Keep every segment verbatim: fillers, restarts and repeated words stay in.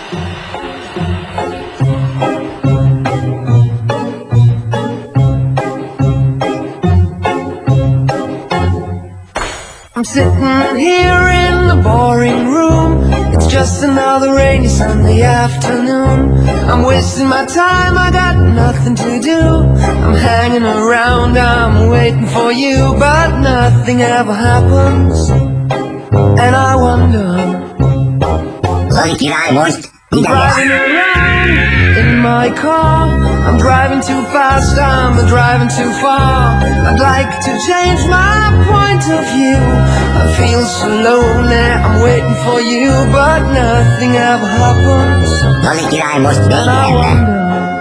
I'm sitting here in the boring room. It's just another rainy Sunday afternoon. I'm wasting my time, I got nothing to do. I'm hanging around, I'm waiting for you, but nothing ever happens. And I wonder, Like I most I'm driving around in my car. I'm driving too fast, I'm driving too far. I'd like to change my point of view. I feel so lonely, I'm waiting for you, but nothing ever happens. Like I most And I wonder,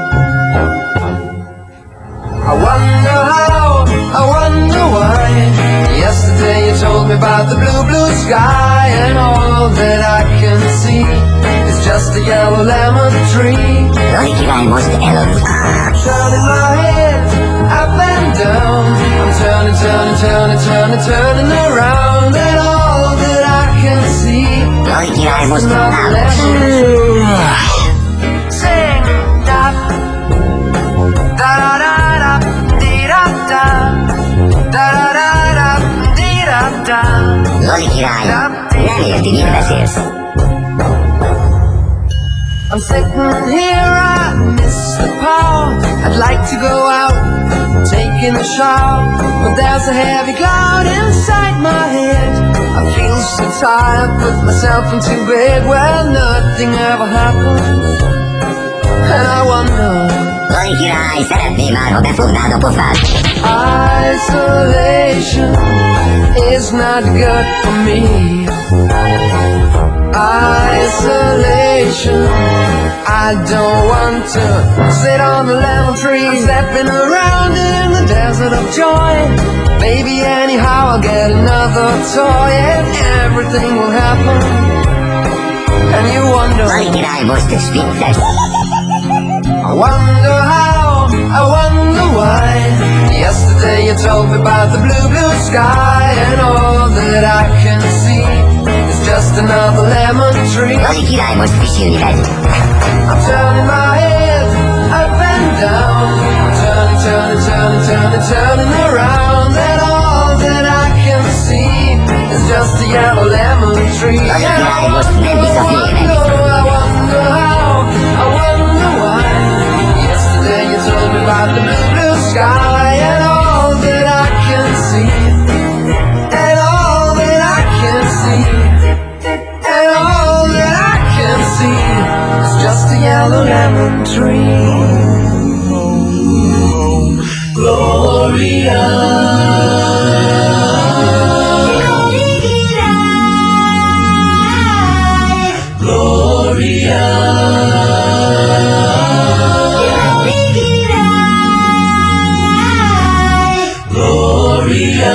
I wonder how, I wonder why. Yesterday you told me about the blue, blue sky, and all that I can see is just a yellow lemon tree. Like I most elodie. Turning my head up and down. I'm turning, turning, turning, turning, turning around, and all that I can see Like I is most another lemon tree. Sing da da da da da dee da da da da da da dee da da. Lali király, nem érti, mit beszélsz. I'm sitting here, I miss the power. I'd like to go out, taking a shower, but there's a heavy cloud inside my head. I feel so tired, put myself into bed where nothing ever happens. And I wonder, Lali király, szeretném már, ha befognád a pofád. isolation is not good for me. Isolation, I don't want to sit on the lemon tree, stepping around in the desert of joy. Maybe anyhow I'll get another toy and everything will happen. And you wonder, Lali király, most spittek. I wonder how, I wonder why. Yesterday you told me about the blue, blue sky, and all that I can see is just another lemon tree. Lali király, most pisilni megy. I'm turning my head up and down. I'm turning, turning, turning, turning, turning around, and all that I can see is just a yellow lemon tree. Lali And I király, most nem wonder, visszaférnek. I wonder how, I wonder why. Yesterday you told me about the blue, blue sky, and all that I can see, and all that I can see, and all that I can see is just a yellow lemon tree. Gloria. Gloria. Gloria.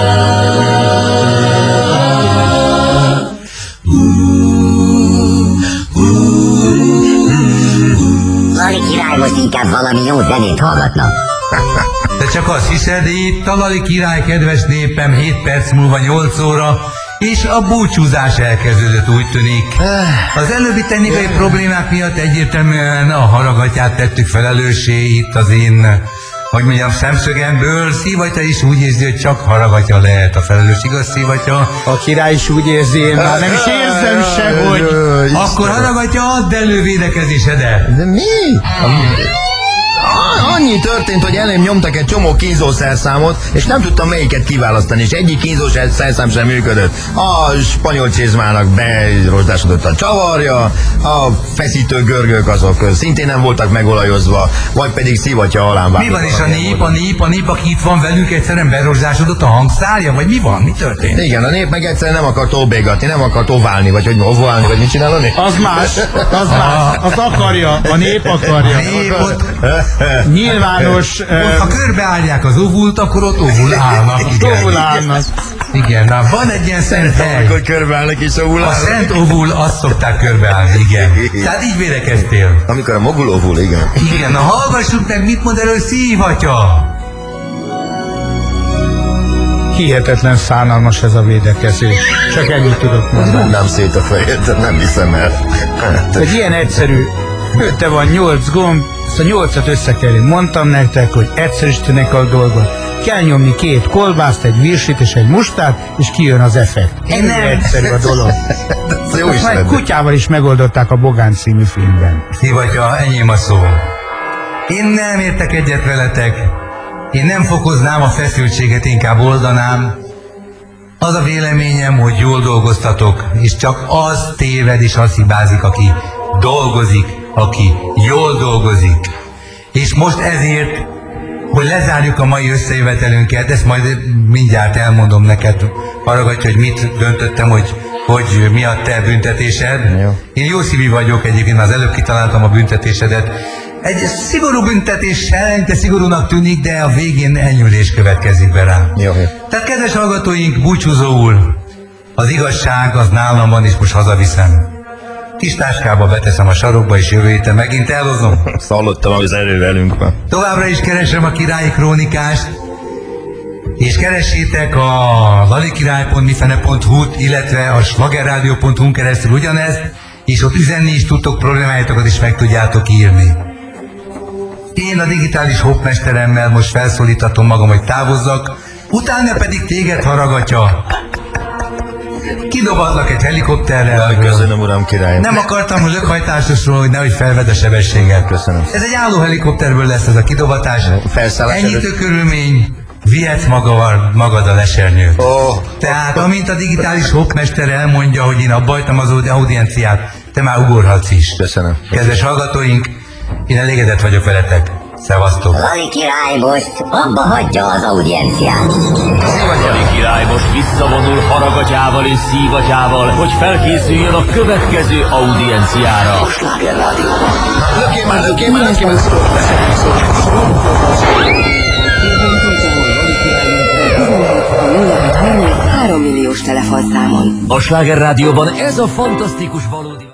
Lali király, most inkább valami jó zenét hallgatna. Te csak azt hiszed, itt a Lali király, kedves népem, hét perc múlva nyolc óra, és a búcsúzás elkezdődött, úgy tűnik. Az előbbi technikai problémák miatt egyértelműen a haragatyát tettük felelőssé itt az én, hogy mondjam, szemszögemből. Szívatya is úgy érzi, hogy csak haragatya lehet a felelős, igaz, Szívatya? A király is úgy érzi, én már nem is érzem se, hogy... Akkor haragatja, add elő védekezésedet. De mi? Annyi történt, hogy elém nyomtak egy csomó kínzószerszámot, és nem tudtam melyiket kiválasztani, és egyik kínzószerszám sem működött. A spanyol csizmának berosdásodott a csavarja, a feszítő görgők azok szintén nem voltak megolajozva, vagy pedig Szivatya alán vágott. Mi van is a nép, a nép, a nép, aki itt van velünk, egyszerűen berozsdásodott a hangszárja, vagy mi van? Mi történt? Igen, a nép meg egyszerűen nem akart óbégatni, nem akart oválni, vagy hogy oválni, vagy mit csinál a nép? Az más, az más, az akarja, a nép akarja. A nép ott, Nyilvános... ott, ha körbeállják az ovult, akkor ott ovul állnak. Igen. Ovul állnak. Igen, na van egy ilyen szent hely. Amikor körbeállnak is ovul A állnak. szent ovul, azt szokták körbeállni, igen. Tehát így védekeztél. Amikor a mogul ovul, igen. Igen, na hallgassuk meg, mit mond elő Szívatya. Hihetetlen szánalmas ez a védekezés. Csak ennyit tudok mondani. Nem szét a fejed, nem hiszem el. Egy ilyen egyszerű, te van nyolc gomb, ezt a nyolcat össze kell. Én mondtam nektek, hogy egyszerűsítenek a dolgot. Kell nyomni két kolbászt, egy virsit és egy mustát, és kijön az effekt. Ennyire egyszerű a dolog. Ez jó Azt már Isten. kutyával is megoldották a Bogán című filmben. Szivatya, enyém a szó. Én nem értek egyet veletek. Én nem fokoznám a feszültséget, inkább oldanám. Az a véleményem, hogy jól dolgoztatok, és csak az téved és az hibázik, aki dolgozik, aki jól dolgozik. És most ezért, hogy lezárjuk a mai összejövetelünket, ezt majd mindjárt elmondom neked, hallgatja, hogy mit döntöttem, hogy, hogy mi a te büntetésed. Jó. Én jó szívű vagyok egyébként, az előbb kitaláltam a büntetésedet. Egy szigorú büntetéssel, de szigorúnak tűnik, de a végén elnyúlés következik be rám. Jó, jó. Tehát kedves hallgatóink, búcsúzóul, az igazság az nálam van, és most hazaviszem. Kis táskába beteszem a sarokba, és jövő héten megint elhozom. Azt hallottam, hogy az erő velünk van. Továbbra is keresem a királyi krónikást, és keressétek a lalikirály pont mifene pont hu-t, illetve a slagerradio pont hu-n keresztül ugyanezt, és ott üzenni is tudtok, problémáitokat is meg tudjátok írni. Én a digitális hoppmesteremmel most felszólítatom magam, hogy távozzak, utána pedig téged, Haragatya. Kidobatlak egy helikopterrel. Köszönöm, uram király. Nem akartam, hogy lökhajtásosról, hogy nehogy felvedd a sebességet. Köszönöm. Ez egy álló helikopterből lesz ez a kidobatás. Felszállás Ennyitő előtt. körülmény, vihetsz magad, magad a lesernyőt. Ó, Tehát, amint a digitális hoppmester elmondja, hogy én abba hagytam az audienciát, te már ugorhatsz is. köszönöm. Kedves hallgatóink, én elégedett vagyok veletek. Szevasztok! Lali király most abba hagyja az audienciát. Lali király most visszavonul Haragatyával és Szívatyával, hogy felkészüljön a következő audienciára. Lökjél már, lökjél már, lökjél már. három milliós telefonszámon. A Sláger Rádióban ez a fantasztikus valódi...